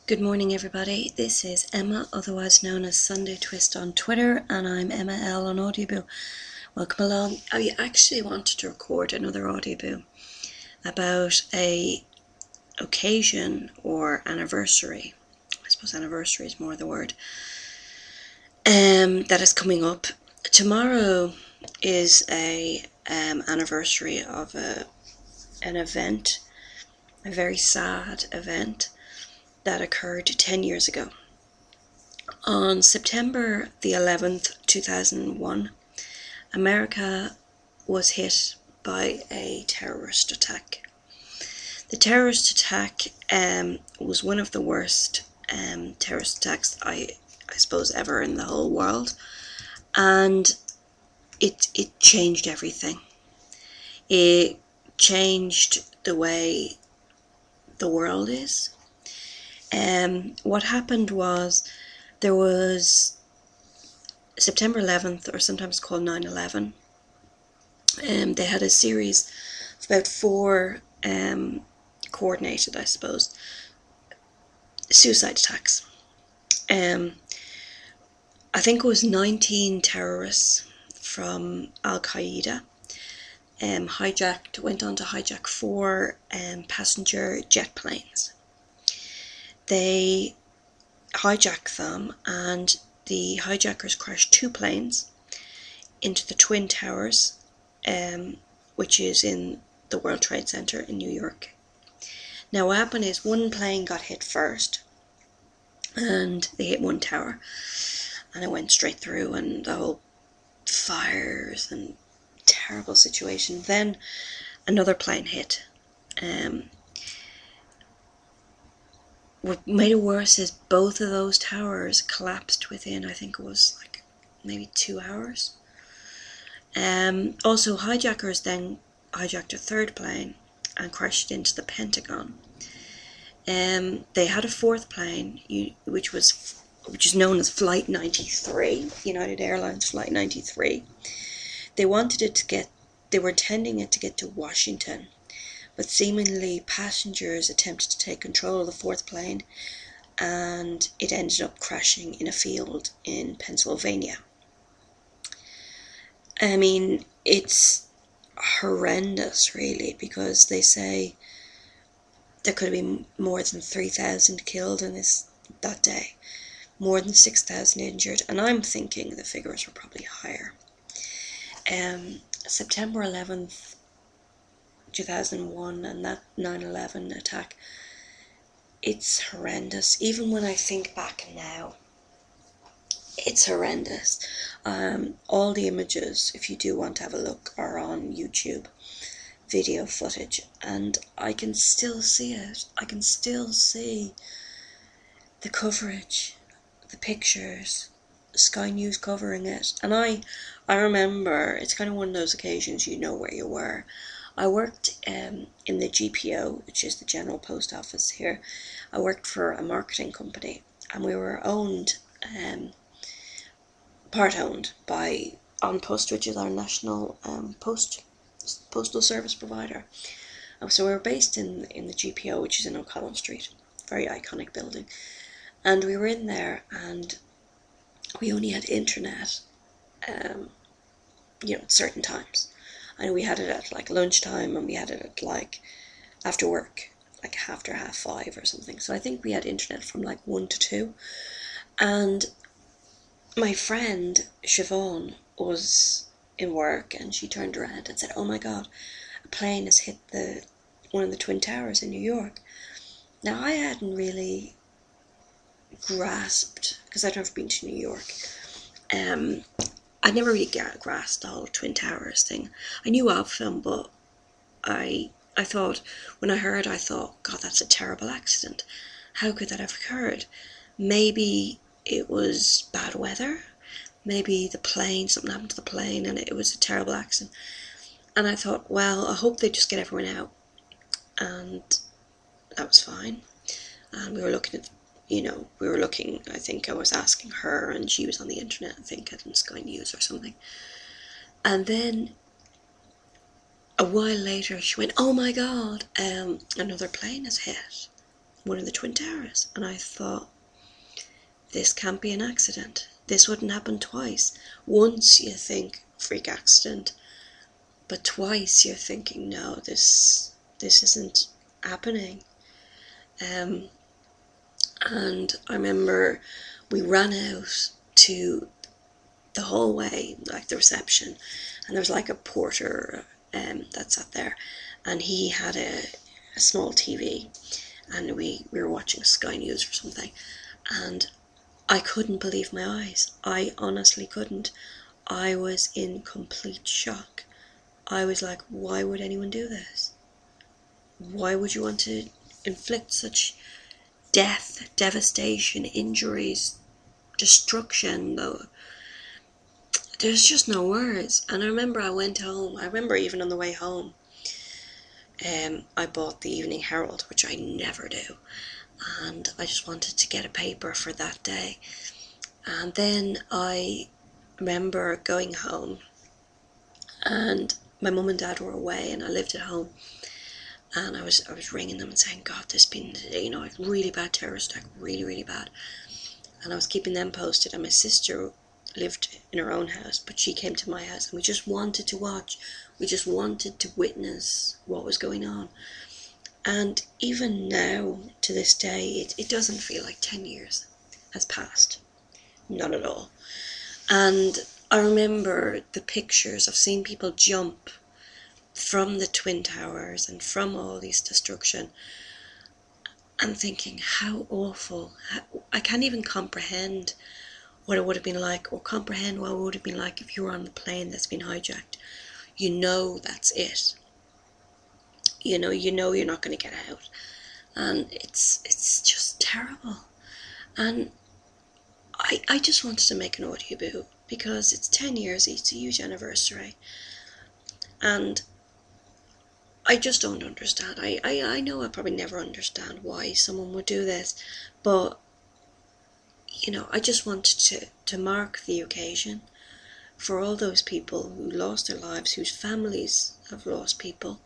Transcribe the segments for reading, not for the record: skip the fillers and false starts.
Good morning, everybody. This is Emma, otherwise known as Sunday Twist on Twitter, and I'm Emma L on Audioboo. Welcome along. I actually wanted to record another Audioboo about a occasion or anniversary. I suppose anniversary is more the word. That is coming up. Tomorrow is a anniversary of an event, a very sad event that occurred 10 years ago. On September the 11th, 2001, America was hit by a terrorist attack. The terrorist attack was one of the worst terrorist attacks I suppose ever in the whole world, and it changed everything. It changed the way the world is. What happened was there was September 11th, or sometimes called 9/11. They had a series of about four coordinated, I suppose, suicide attacks. I think it was 19 terrorists from Al-Qaeda went on to hijack four passenger jet planes. They hijacked them, and the hijackers crashed two planes into the Twin Towers, which is in the World Trade Center in New York. Now what happened is one plane got hit first, and they hit one tower, and it went straight through, and the whole fires and terrible situation. Then another plane hit. What made it worse is both of those towers collapsed within, I think it was like maybe 2 hours. Also, hijackers then hijacked a third plane and crashed into the Pentagon. They had a fourth plane, which is known as Flight 93, United Airlines Flight 93. They were intending it to get to Washington, but seemingly passengers attempted to take control of the fourth plane, and it ended up crashing in a field in Pennsylvania. I mean, it's horrendous, really, because they say there could have been more than 3,000 killed in that day, more than 6,000 injured, and I'm thinking the figures were probably higher. September 11th, 2001, and that 9/11 attack, it's horrendous. Even when I think back now, it's horrendous. All the images, if you do want to have a look, are on YouTube, video footage, and I can still see it. I can still see the coverage, the pictures, Sky News covering it, and I remember, it's kind of one of those occasions you know where you were. I worked in the GPO, which is the General Post Office here. I worked for a marketing company, and we were part owned by An Post, which is our national postal service provider. So we were based in the GPO, which is in O'Connell Street, very iconic building. And we were in there, and we only had internet, at certain times. I know we had it at like lunchtime, and we had it at like after work, like after 5:30 or something. So I think we had internet from like 1 to 2. And my friend Siobhan was in work, and she turned around and said, "Oh my God, a plane has hit one of the Twin Towers in New York." Now I hadn't really grasped, because I'd never been to New York. I never really grasped the whole Twin Towers thing. I knew of them, but I thought, when I heard, I thought, God, that's a terrible accident. How could that have occurred? Maybe it was bad weather. Maybe something happened to the plane and it was a terrible accident. And I thought, well, I hope they just get everyone out. And that was fine. And we were looking at I think I was asking her, and she was on the internet, I think, at Sky News or something. And then a while later she went, "Oh my God, another plane has hit." one of the Twin Towers. And I thought, this can't be an accident. This wouldn't happen twice. Once you think freak accident, but twice you're thinking, no, this isn't happening. And I remember we ran out to the hallway, like the reception, and there was like a porter that sat there, and he had a small TV, and we were watching Sky News or something, and I couldn't believe my eyes. I honestly couldn't. I was in complete shock. I was like, why would anyone do this? Why would you want to inflict such death, devastation, injuries, destruction, though? There's just no words. And I remember I went home. I remember even on the way home, I bought the Evening Herald, which I never do. And I just wanted to get a paper for that day. And then I remember going home, and my mum and dad were away, and I lived at home. And I was ringing them and saying, God, there's been, a really bad terrorist attack, really, really bad. And I was keeping them posted. And my sister lived in her own house, but she came to my house, and we just wanted to watch. We just wanted to witness what was going on. And even now, to this day, it doesn't feel like 10 years has passed. Not at all. And I remember the pictures of seeing people jump from the Twin Towers and from all this destruction, and thinking, how awful. I can't even comprehend what it would have been like, or comprehend what it would have been like if you were on the plane that's been hijacked. You know that's it. You know you're not going to get out. And it's just terrible. And I just wanted to make an audio boot, because it's 10 years, it's a huge anniversary. And I just don't understand. I know I'll probably never understand why someone would do this, but I just wanted to mark the occasion for all those people who lost their lives, whose families have lost people.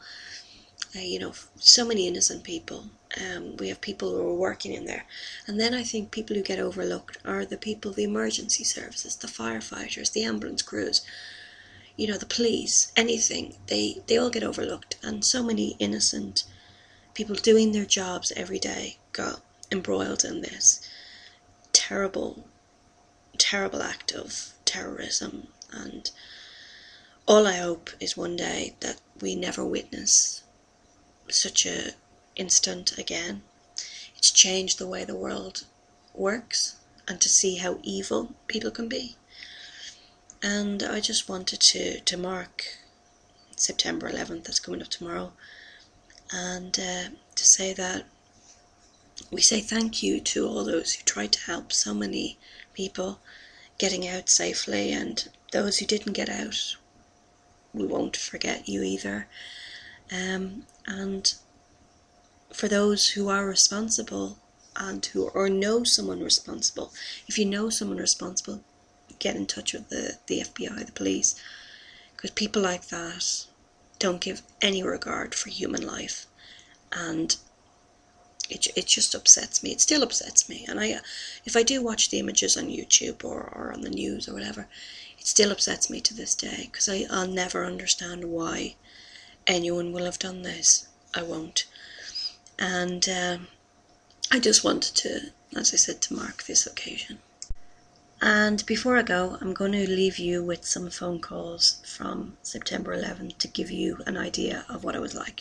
So many innocent people. We have people who are working in there. And then I think people who get overlooked are the people, the emergency services, the firefighters, the ambulance crews, the police, anything. They all get overlooked. And so many innocent people doing their jobs every day got embroiled in this terrible, terrible act of terrorism. And all I hope is one day that we never witness such a instant again. It's changed the way the world works, and to see how evil people can be. And I just wanted to mark September 11th, that's coming up tomorrow, and to say that we say thank you to all those who tried to help so many people getting out safely, and those who didn't get out, we won't forget you either. And for those who are responsible, and or know someone responsible, if you know someone responsible, get in touch with the FBI, the police, because people like that don't give any regard for human life. And it just upsets me. It still upsets me. And if I do watch the images on YouTube or on the news or whatever, it still upsets me to this day, because I'll never understand why anyone will have done this. I won't. And I just wanted to, as I said, to mark this occasion. And before I go, I'm going to leave you with some phone calls from September 11th to give you an idea of what it was like.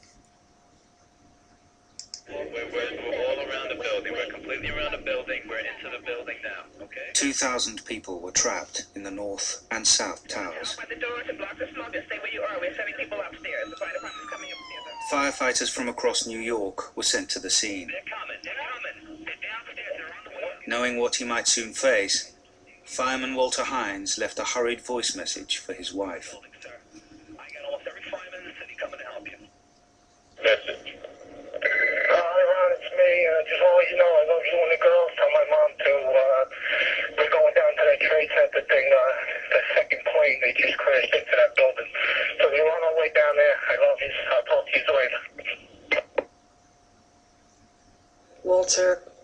We're all around the building. We're completely around the building. We're into the building now, okay? 2,000 people were trapped in the north and south towers. Open the door to block the smoke and stay where you are. We're sending people upstairs. The fire department's coming upstairs. Firefighters from across New York were sent to the scene. They're coming. They're downstairs. They're on the way. Knowing what he might soon face, fireman Walter Hines left a hurried voice message for his wife. Sir, I got almost every fireman in the city coming to help you. Message. Hi, Ron, it's me. Just want to let you know I love you and the girls. Tell my mom to, we're going down to that trade center thing, the second plane. They just crashed into that building. So we're on our way down there. I love you. I'll talk to you later.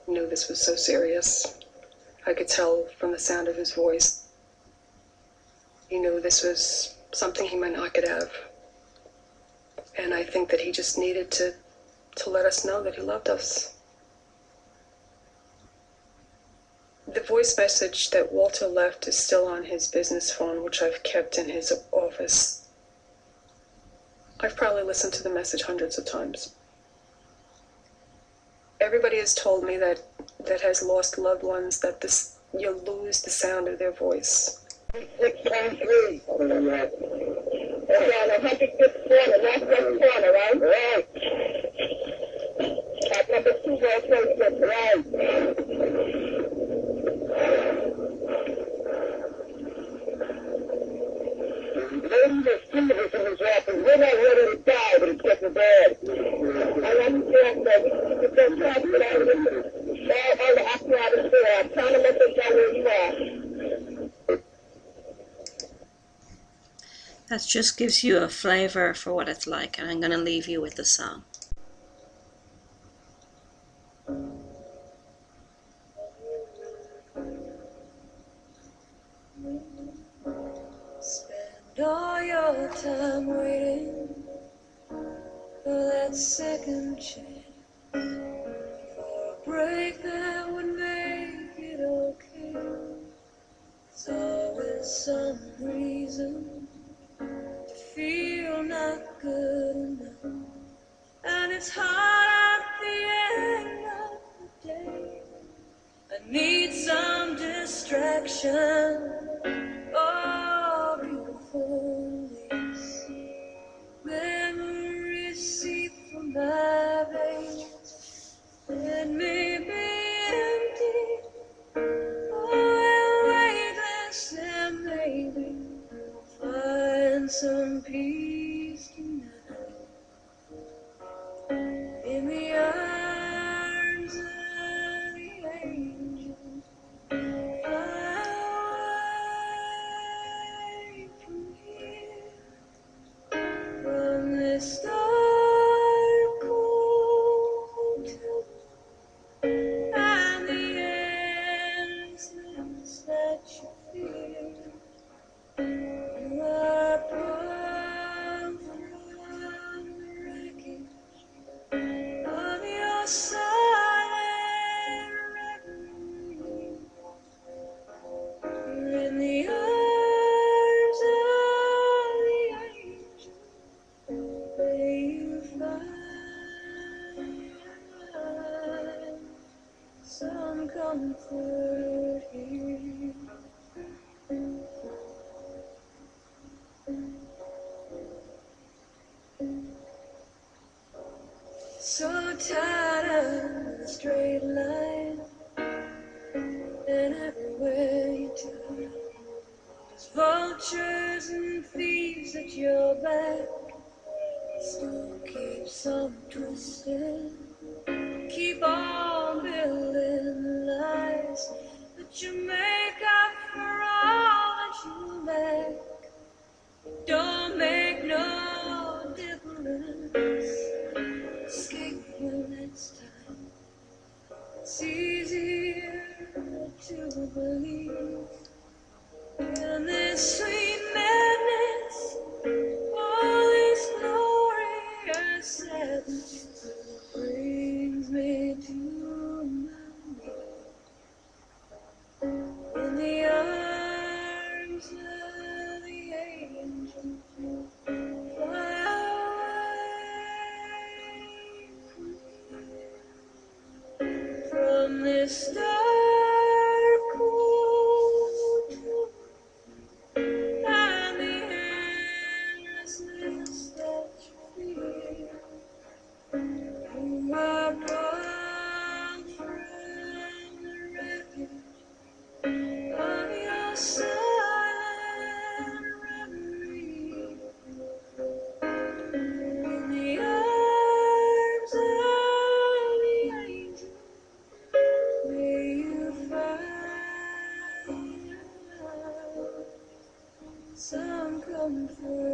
knew this was so serious. I could tell from the sound of his voice. He knew this was something he might not get out of. And I think that he just needed to let us know that he loved us. The voice message that Walter left is still on his business phone, which I've kept in his office. I've probably listened to the message hundreds of times. Everybody has told me that has lost loved ones that you lose the sound of their voice. 613. That's on 105th corner, northwest corner, right? Right. At number 2 World Trade Center, right? Ladies are serious in his office. We're not ready to die, but it's getting bad. I understand that. It's just not that all the apparatus there. I'm trying to let them know where you are. That just gives you a flavour for what it's like, and I'm going to leave you with the song. Spend all your time waiting for that second chance, for a break that would make it okay. There's always some reason to feel not good enough, and it's hard at the end of the day. I need some distraction. Oh, beautiful lace, memories seep from my veins. Let me be empty, oh, weightless, and maybe find some peace tonight in the arms of the angel. Fly from here, from this dark cold hotel, and the endlessness that you feel. You are born from the wreckage of your silent reverie. You're in the arms of the angel. May you find some comfort here. So tired of the straight line, and everywhere you turn, there's vultures and thieves at your back. Still keeps on twisting, keep on building the lies that you make up for all that you lack. Don't make no difference. Escape when it's time. It's easier to believe in this sweet madness, all this glorious sadness brings me to my knees in the arms of the angel. Fly from this dark cold tomb, and the endlessness that you feel. You are born from the wreckage of your silent reverie. In the arms of the angel, may you find some comfort.